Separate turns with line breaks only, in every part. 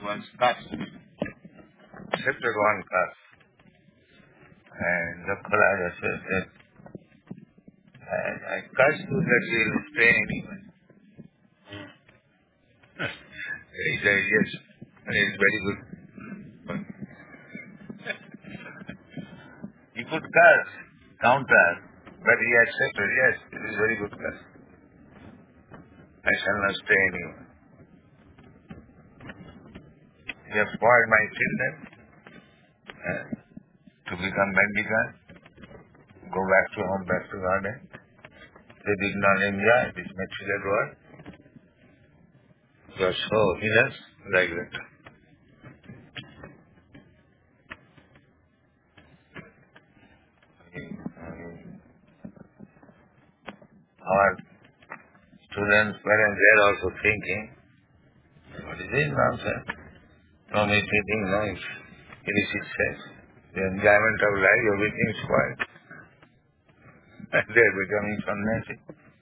was cursed. Accepted one curse. And Daksharaja said that I curse you that you will stay anyway. He said, yes, it is very good. He could curse, counter, but he accepted, yes, it is very good curse. I shall not stay anywhere. You have spoiled my children to become mendicant, go back to home, back to garden. They did not enjoy this material world. You are so heinous like that. Our students, parents, they are also thinking, what is this nonsense? No meditating, no illicit sex. The enjoyment of life, everything is spoiled. And they are becoming sannyasi.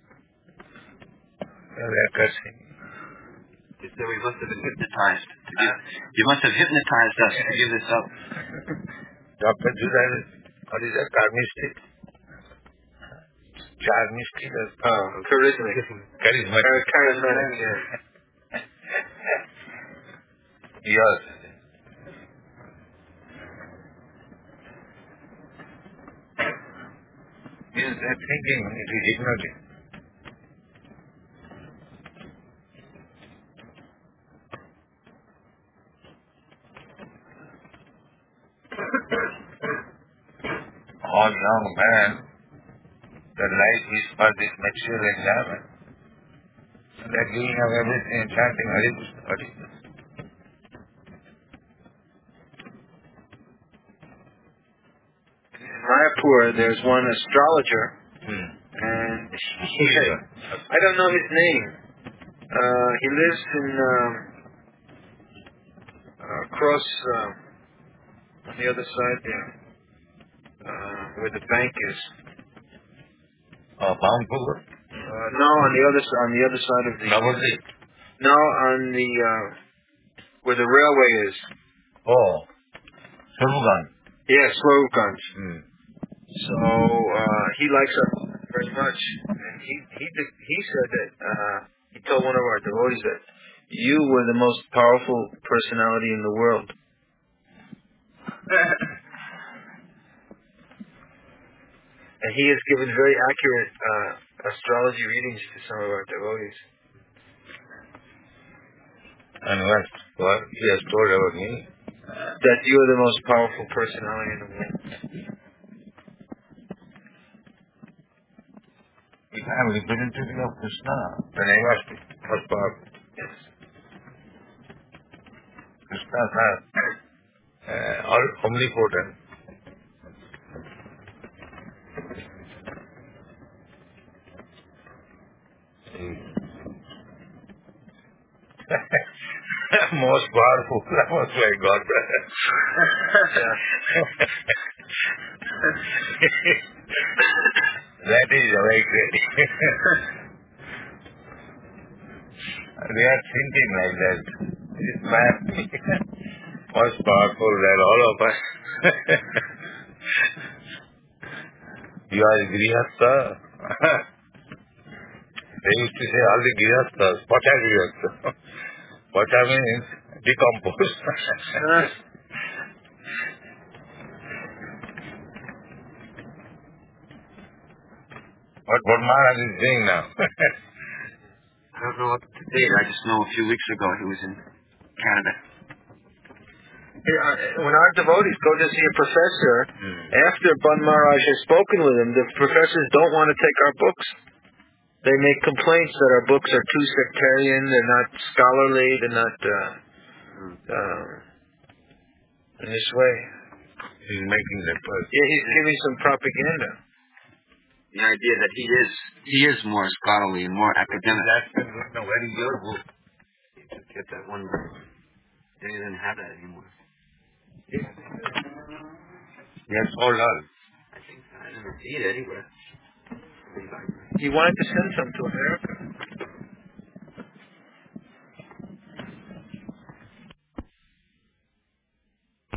They are cursing.
So we must have been hypnotized. You must have hypnotized us to give this up.
Dr. Judah, what is that? Karmistic? Charmistic?
Charismatic.
Charismatic. Yes. Yes, they're thinking it is hypnotic. All young men, their life is for this material enjoyment. They're giving up everything and chanting Hare Krishna, Hare Krishna.
In Mayapur, there's one astrologer, and I don't know his name. He lives in across on the other side there, where the bank is.
Vampur?
No, on the other side of the.
Navadvip?
No, on the where the railway is.
Oh, Swaruganj.
Yeah, Swaruganj. So he likes us very much, and he said that he told one of our devotees that you were the most powerful personality in the world. And he has given very accurate astrology readings to some of our devotees.
And what he has told about me?
That you are the most powerful personality in the world.
If I am representative of Krishna, then I must be most powerful.
Yes.
Krishna is omnipotent. Most powerful, almost like God. That is very great. They are thinking like that. This man most powerful than all of us. You are Grihastha. They used to say all the Grihasthas, Pacha Grihastha. Pacha means decomposed. What Maharaj is doing now?
I don't know what to date. I just know a few weeks ago he was in Canada.
When our devotees go to see a professor, after Ban Maharaj has spoken with him, the professors don't want to take our books. They make complaints that our books are too sectarian, they're not scholarly, they're not in this way.
He's making that person.
Yeah, he's giving some propaganda.
The idea that he is more scholarly and more academic.
That's where is your book?
You should get that one book. They didn't have that anymore.
Yes, sold all.
I think I didn't see it anywhere.
He wanted to send some to America.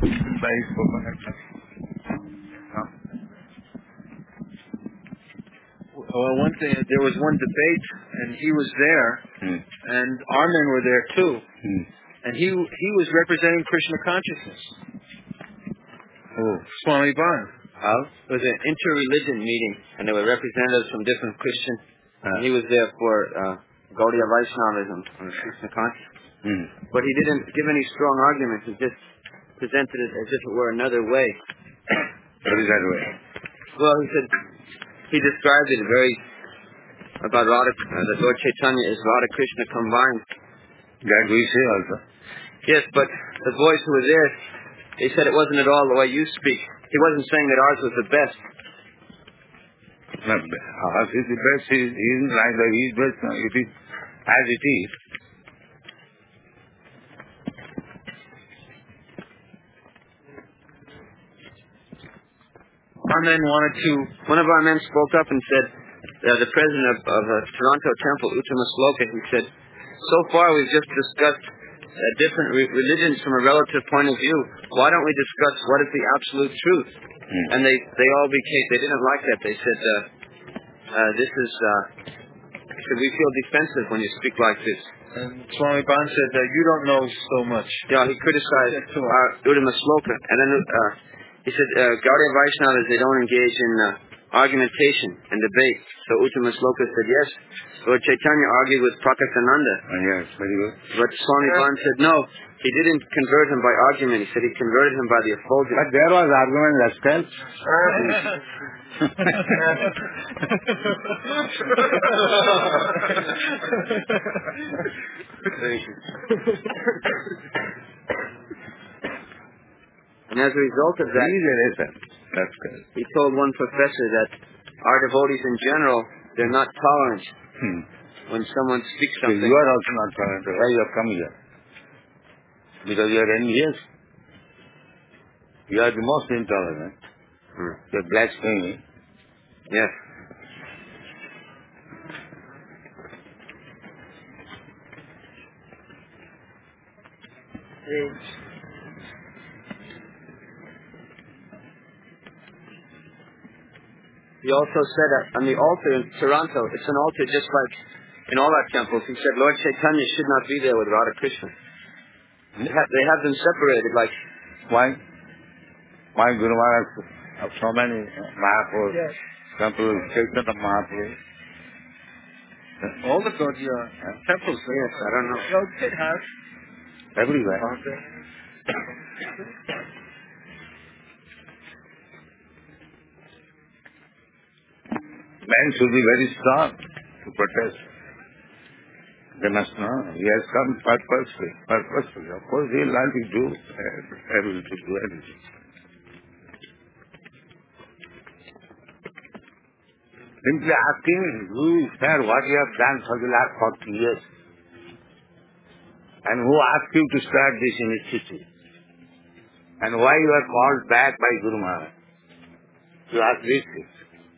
By coconut.
Well, there was one debate, and he was there, and our men were there too, and he was representing Krishna consciousness.
Oh.
Swami Ban.
How? It was an inter-religion meeting, and there were representatives from different Christian. And he was there for Gaudiya Vaishnavism or Krishna consciousness. But he didn't give any strong arguments. He just presented it as if it were another way.
What is that way?
Well, he said he described it about Radha, that Lord Chaitanya is Radha Krishna combined.
That we say also.
Yes, but the boys who were there, they said it wasn't at all the way you speak. He wasn't saying that ours was the best.
Ours is the best. He isn't like that. He is best. No, it is as it is.
Our men wanted to.
One of our men spoke up and said, the president of Toronto Temple, Uttama Sloka, he said, so far we've just discussed different religions from a relative point of view. Why don't we discuss what is the absolute truth? And they all they didn't like that. They said, we feel defensive when you speak like this.
And Swami Ban said that you don't know so much.
Yeah, he criticized Uttama Sloka. And then he said, Gaudiya Vaishnavas, they don't engage in argumentation and debate. So Uttama Sloka said, yes, Lord Chaitanya argued with Prakasananda.
Yes, very good.
But Swami Ban said, no, he didn't convert him by argument. He said he converted him by the effulgence.
But there was argument as well.
And as a result of that,
That's good.
he told one professor that our devotees in general, they're not tolerant when someone speaks
So
something.
you are also not tolerant. Why you have come here? Because you are envious. You are the most intolerant. You are blaspheming.
Yes. He also said that on the altar in Toronto, it's an altar just like in all our temples. He said Lord Chaitanya should not be there with Radha Krishna. They have them separated, like...
Why? Why Guru Maharaj have so many Mahaprabhus, temples, Chaitanya Mahaprabhu?
All the Gaudiya temples.
Yes, I don't know.
No, it has.
Everywhere. Men should be very strong to protest. They must know. He has come purposefully. Of course, he will not be able to do anything. Simply asking you, sir, what you have done for the last 40 years. And who asked you to start this initiative? And why you are called back by Guru Maharaj? You ask these things.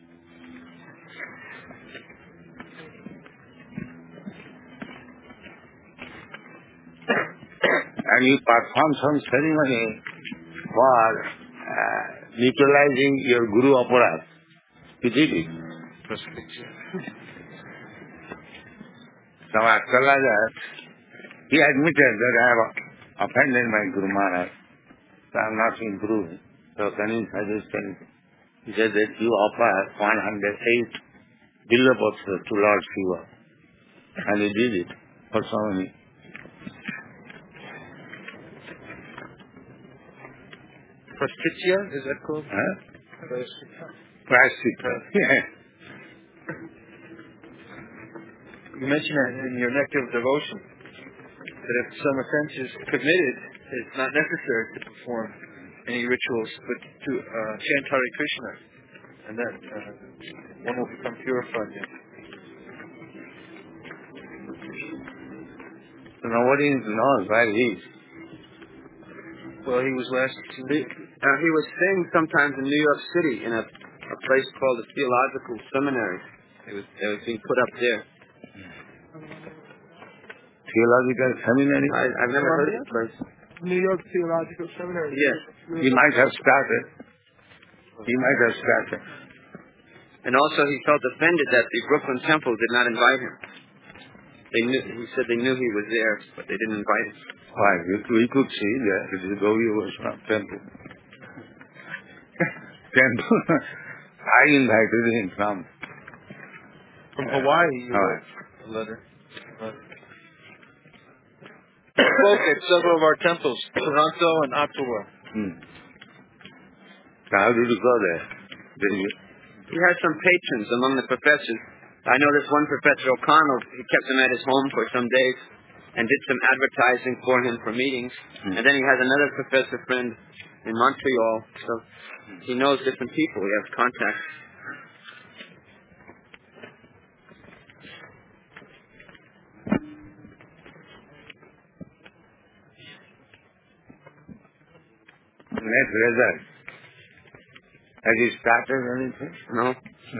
And you perform some ceremony for neutralizing your Guru Aparad. You did it. Now after that, he admitted that I have offended my Guru Maharaj. So I am not improving. So can you suggest anything? He said that you offer 108 Billabhaksa to Lord Shiva. And he did it for so many.
Prastitya, is that called?
Huh? Prastitya. Yeah.
You mentioned that in your Nectar of Devotion, that if some offense is committed, it's not necessary to perform any rituals, but to chant Hare Krishna, and that one will become purified then.
So nobody knows where he is.
Well, he was last week.
He was staying sometimes in New York City in a place called the Theological Seminary. It was being put up there.
Theological Seminary?
I've never heard of the place.
New York Theological Seminary.
Yes.
He might have started.
And also he felt offended that the Brooklyn Temple did not invite him. He said they knew he was there, but they didn't invite him.
Why? We could see that it is Gauriya Vaishnava temple. I invited him from
Hawaii, you
Hawaii.
wrote a letter. He spoke at several of our temples, Toronto and Ottawa.
How did you go there?
He had some patrons among the professors. I know this one Professor O'Connell, he kept him at his home for some days and did some advertising for him for meetings. And then he has another professor friend in Montreal, so he knows different people. He has contacts.
Net result. Has he started anything?
No?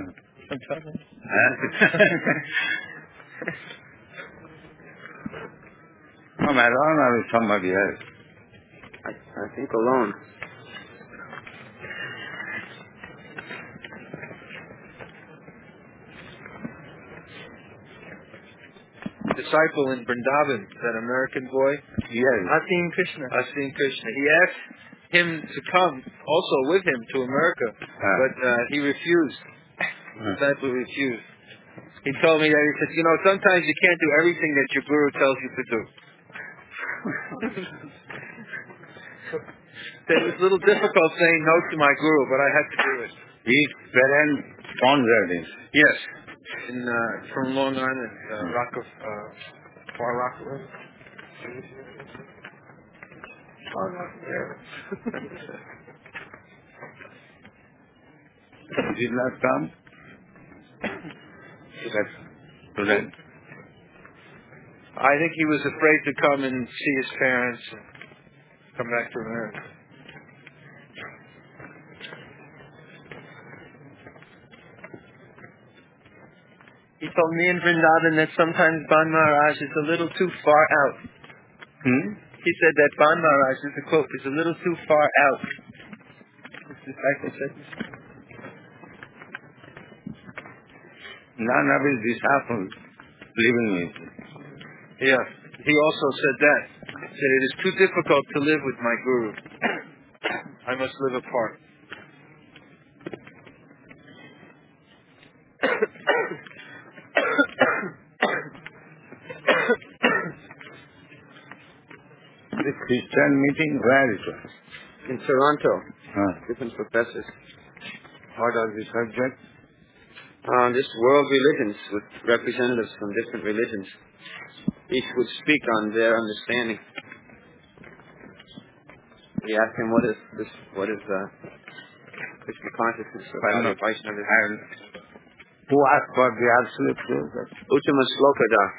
From alone or with somebody else?
I think alone.
Disciple in Vrindavan, that American boy.
Yes.
Asim Krishna.
Asim Krishna. He asked him to come also with him to America, but he refused. Disciple refused. He told me that, he said, sometimes you can't do everything that your guru tells you to do. It was a little difficult saying no to my guru, but I had to do it.
His parents sponsored him.
Yes. From Long Island, Far Rockaway.
He did not come. Student.
I think he was afraid to come and see his parents and come back to America. He told me in Vrindavan that sometimes Ban Maharaj is a little too far out. He said that Ban Maharaj, is a quote, is a little too far out. His disciple said this.
None of his disciples living with him.
Yeah, he also said that. He said, it is too difficult to live with my guru. I must live apart.
The Christian meeting, where it was?
In Toronto. Different professors.
What are the subjects?
Just world religions with representatives from different religions. Each would speak on their understanding. We asked him what is Krishna consciousness or Vaishnavism.
Who asked for the absolute truth?
Uttama Sloka Das.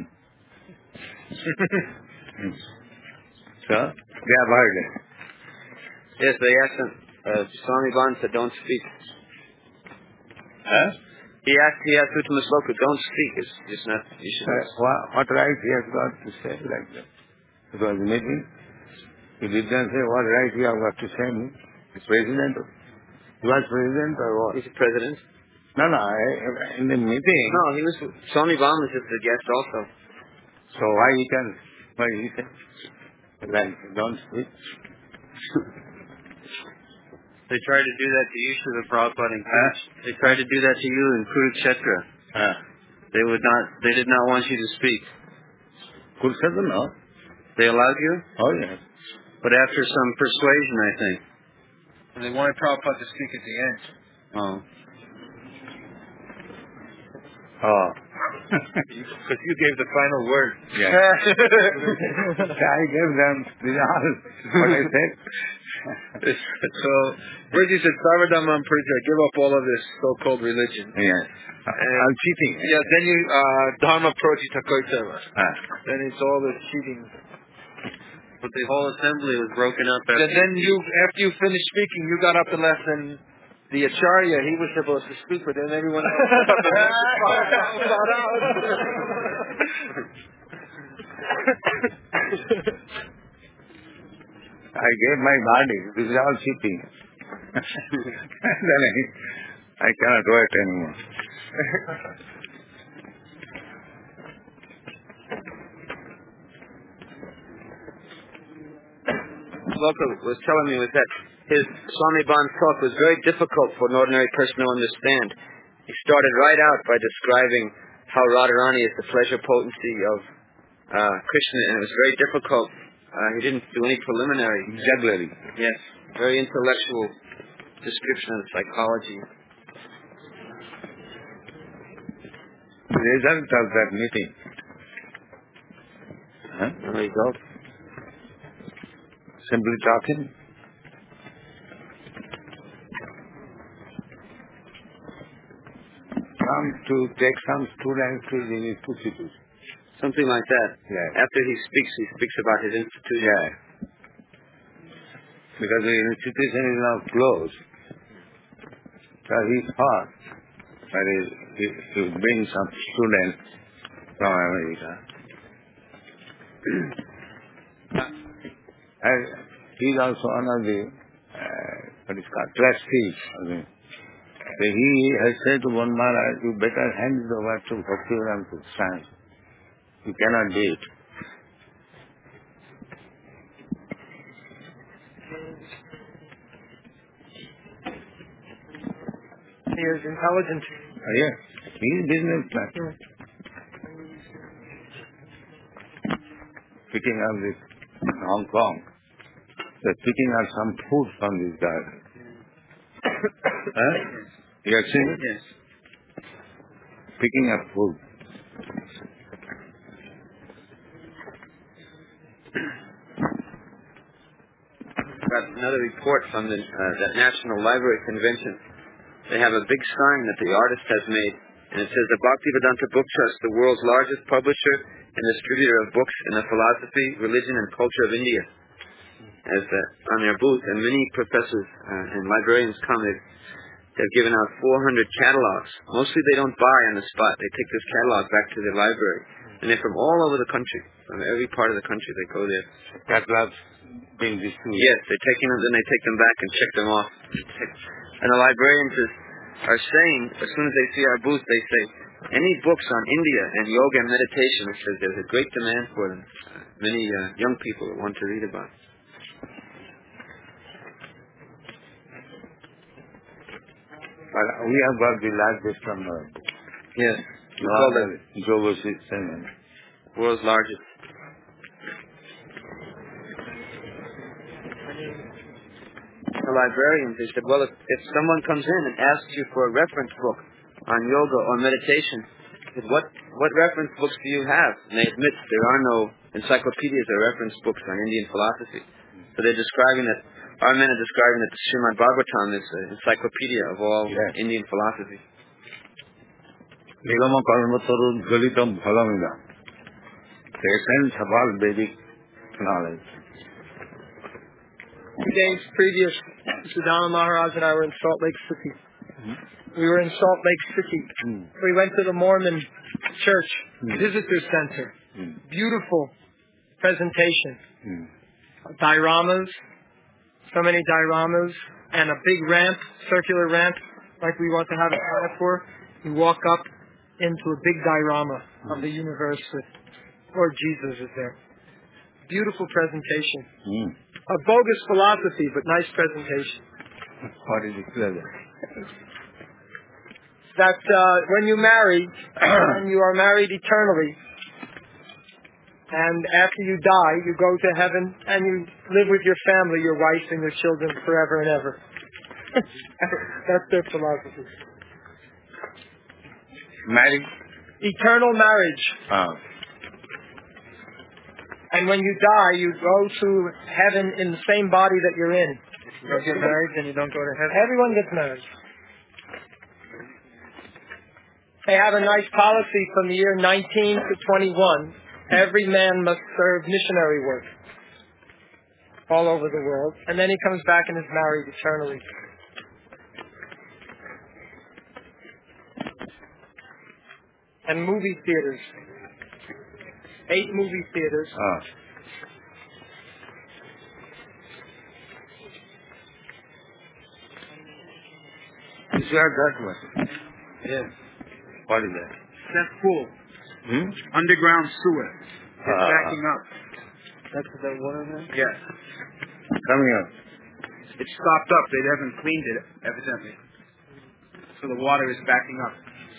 So, they have heard it.
Yes, they asked him. Swami Ban said, don't speak.
Huh?
He asked Uttama Sloka, don't speak. It's not, you should
What right he has got to say like that? It was a meeting. He did not say what right we have got to say. The president. He was president or what?
He's a president.
No, in the meeting.
No, Swami Ban was just a guest also.
So why he said, like, don't speak?
They tried to do that to you, Srila Prabhupada. They tried to do that to you in Kurukshetra. They did not want you to speak.
Kurukshetra, no.
They allowed you?
Oh, yes.
But after some persuasion, I think.
And they wanted Prabhupada to speak at the end.
Oh.
Because you gave the final word.
Yes. I gave them what I said.
So, Bridgie said, Sarvadhamam Purja, give up all of this so-called religion.
Yes. I'm cheating.
Yeah, then you, Dharma Projita Koitava. Then it's all the cheating.
But the whole assembly was broken up.
And then after you finished speaking, you got up and left, and the Acharya, he was supposed to speak, but then everyone else
I gave my body. This is all cheating. Then I cannot do it anymore.
Loka was telling me was that his Swami Ban's talk was very difficult for an ordinary person to understand. He started right out by describing how Radharani is the pleasure potency of Krishna, and it was very difficult. He didn't do any preliminary.
Jugglery.
Yes, very intellectual description of psychology.
The result of that meeting.
The result?
Simply talking. Come to take some students to the institute.
Something like that.
Yeah.
After he speaks about his institution.
Yeah. Because the institution is now closed. So he thought that he would bring some students from America. And he is also one of the, what is called, trustees. So he has said to one Maharaj, you better hand it over to Bhaktivedanta Swami. You cannot do it.
He is intelligent.
Yes, he is businessman. Picking up this in Hong Kong. They're picking up some food from this garden. Huh? You have seen it?
Yes.
Picking up food.
Got another report from the that National Library Convention. They have a big sign that the artist has made, and it says the Bhaktivedanta Book Trust, the world's largest publisher and distributor of books in the philosophy, religion, and culture of India. As on their booth, and many professors and librarians come. They've given out 400 catalogs. Mostly they don't buy on the spot. They take this catalog back to the library, and they're from all over the country, from every part of the country. They go there.
Catalogs being distributed.
Yes, they're taking them, then they take them back and check them off. And the librarians are saying, as soon as they see our booth, they say, any books on India and yoga and meditation, it says there's a great demand for them. Many young people that want to read about it.
But we have got the largest number.
Yes. You call it
Yoga system.
world's largest. The librarians, they said, well, if someone comes in and asks you for a reference book on yoga or meditation, said, what reference books do you have? And they admit there are no encyclopedias or reference books on Indian philosophy. So they're describing that, our men are describing that the Srimad Bhagavatam is an encyclopedia of all Indian philosophy.
Nigama karmataru galitam phalamidam. The essence of all Vedic knowledge.
2 days previous, Sudama Maharaj and I were in Salt Lake City. We were in Salt Lake City. We went to the Mormon Church Visitor Center. Beautiful presentation. Dioramas, so many dioramas, and a big ramp, circular ramp, like we want to have a ramp for. You walk up into a big diorama of the universe with Lord Jesus is there. Beautiful presentation. A bogus philosophy, but nice presentation.
What is it?
That when you marry, and you are married eternally, and after you die, you go to heaven, and you live with your family, your wife and your children forever and ever. That's their philosophy.
Marriage?
Eternal marriage. And when you die, you go to heaven in the same body that you're in. You don't get married, then you don't go to heaven. Everyone gets married. They have a nice policy from the year 19 to 21. Every man must serve missionary work all over the world. And then he comes back and is married eternally. And movie theaters. 8 movie theaters.
It's got that much.
Yes.
What is that?
Cesspool. Underground sewer. It's backing up.
That's the water there?
Yes.
Coming up.
It's stopped up. They haven't cleaned it, evidently. So the water is backing up.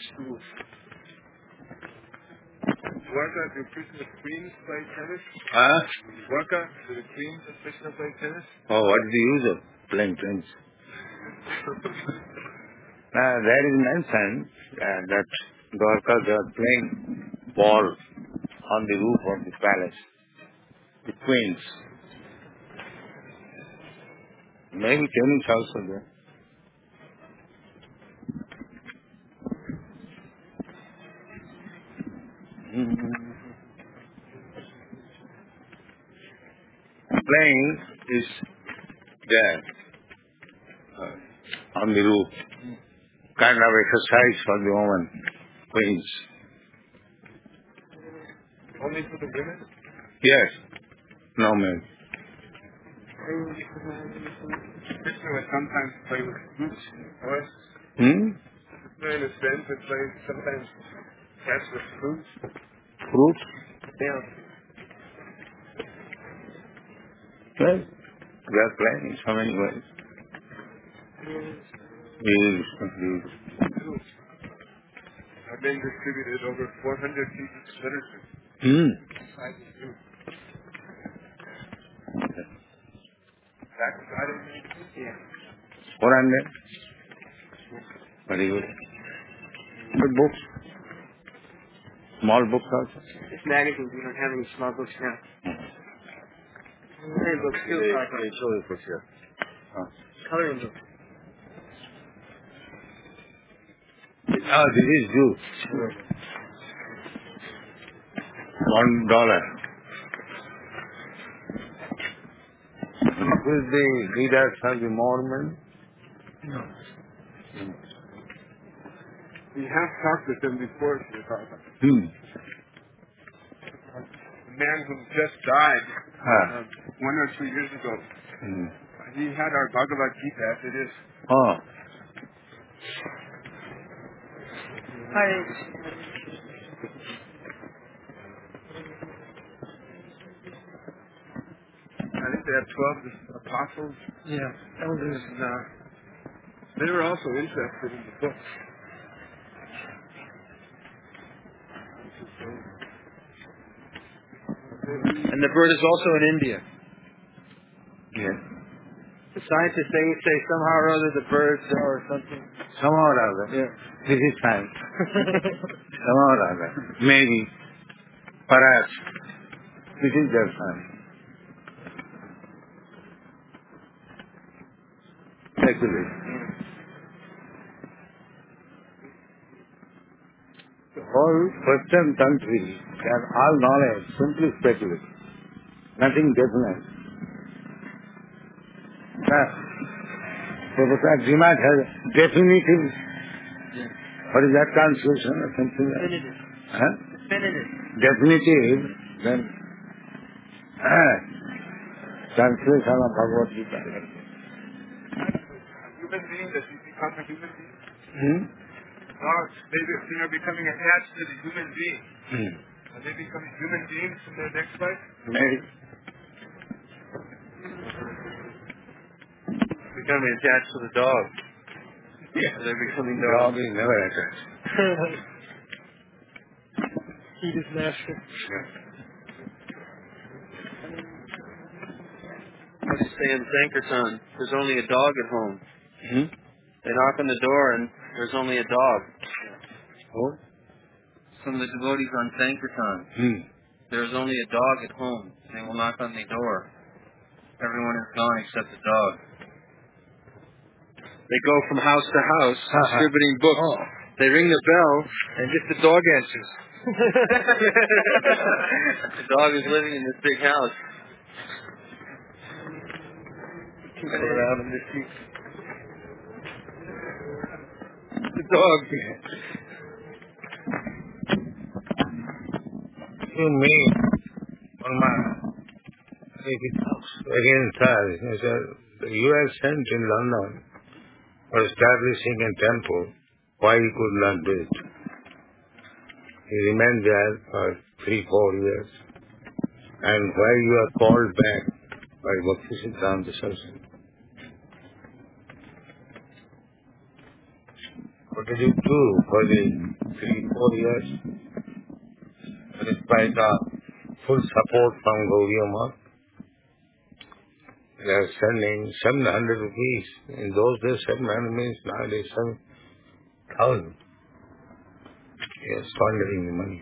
Worker, do Christmas Queens play tennis?
Huh?
Worker, do the Queens of Krishna play tennis?
Oh, what is the use of playing tennis? There is mentioned that Dwarka, they are playing ball on the roof of the palace. The queens. Maybe tennis also there. Playing is there on the roof. Kind of exercise for the woman, queens.
Only for the women?
Yes. No men.
Krishna would sometimes play with fruits, horse.
Hmm?
Krishna in a sense would play sometimes catch with fruits.
Fruit?
Yeah.
Well, they are playing in so many ways.
I've been distributed over 400 pieces of literature. Besides the fruit. Backside of me? Yeah.
400? Very good. Good books. Small books also.
It's magazines. We don't have any small books now. Many books too.
Show the picture.
Coloring books.
Ah, this is juice. $1. This is the leaders of the Mormon.
We have talked with them before, Sripata.
Hmm.
The man who just died 1 or 2 years ago. He had our Bhagavad Gita as it is.
Oh.
I think they have 12 apostles.
Yeah, elders.
And they were also interested in the book.
And the bird is also in India.
Yes.
The scientists, they would say somehow or other the birds or something.
Somehow or other.
Yeah.
This is science. Somehow or other. Maybe. Perhaps. This is their science. Speculation. The whole Western country, they are all knowledge, simply speculative. Nothing definite. Professor Jimat has definitive. What is that translation or something like that?
Definitive.
Huh?
Definitive.
Definitive, then translation of Bhagavad Gita.
Human being, does he become a human being?
Hmm?
They are becoming attached to the human being. Are they becoming human beings in their next life?
Maybe.
Becoming attached to the dog.
Yeah.
They're becoming
Dog
dogs.
is never attached.
Eat his master.
I was just saying Sankirtan, there's only a dog at home.
Hmm?
They knock on the door and there's only a dog.
Oh?
Some of the devotees on Sankirtan, there's only a dog at home. They will knock on the door. Everyone is gone except the dog. They go from house to house distributing books.
Oh.
They ring the bell and just the dog answers. The dog is living in this big house. Go around in this seat. The dog.
To me, on my against us, the U.S. sent in London for establishing a temple, why he could not do it? He remained there for 3-4 years. And why you are called back by Bhaktisiddhanta Saraswati? What did you do for the 3-4 years? Despite the full support from Gaudiya Math, they are sending 700 rupees. In those days, 700 means nowadays 7,000. They are squandering the money.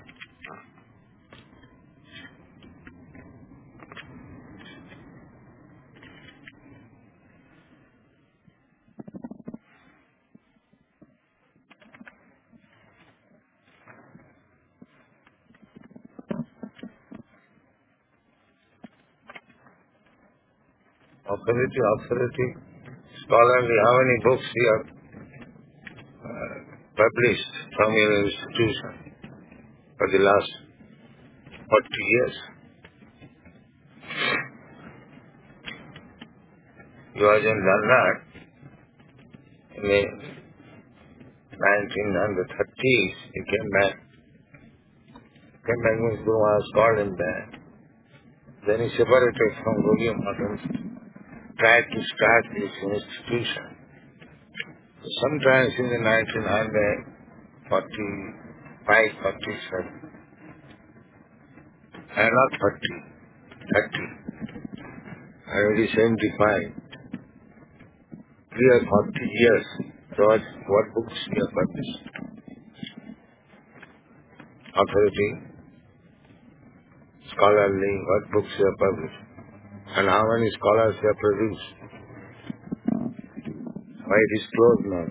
Authority, scholarly, how many books you have published from your institution for the last 40 years? You was in London in the 1930s. He came back. When Guru was called him back. Then he separated from Gaudiya Math, tried to start this institution. Sometimes in the 1945, 47, and not 30, already 75. 3 or 40 years. So what books you have published? Authority, scholarly, what books you have published? And how many scholars you have produced? Why it is closed now?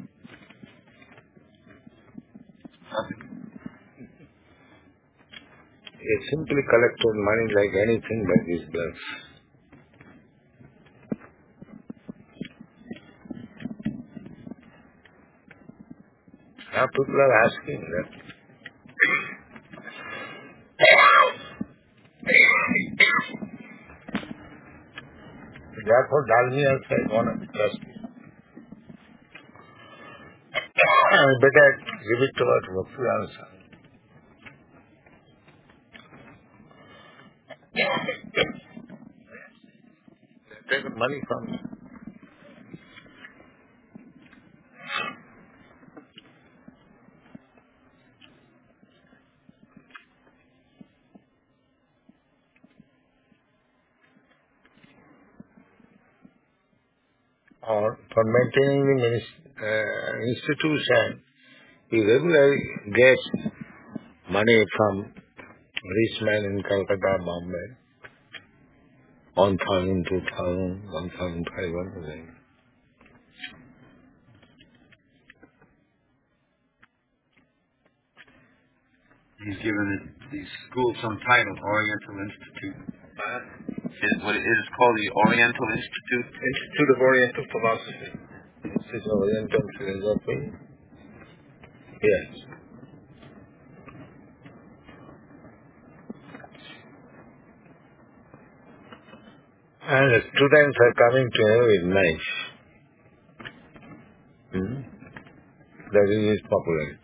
You simply collected money like anything by these bloods. Now people are asking that. Therefore, Dalmia said, one of the trustees, better give it to our Bhaktivedanta Swami. Take the money from him. Or for maintaining the institution, he regularly gets money from rich men in Calcutta, Bombay, 1,000, 2,000, 1,500.
He's given the school some title, Oriental Institute. What it is called the Oriental Institute?
Institute of Oriental Philosophy. Institute of Oriental Philosophy. Yes. And the students are coming to him with knives. That is his popularity.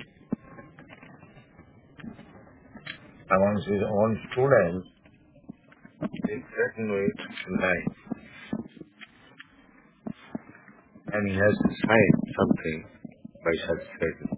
Amongst his own students, he threatened with knife. And he has to sign something by such threat.